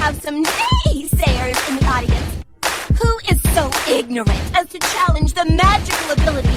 have some naysayers in the audience. Who is so ignorant as to challenge the magical ability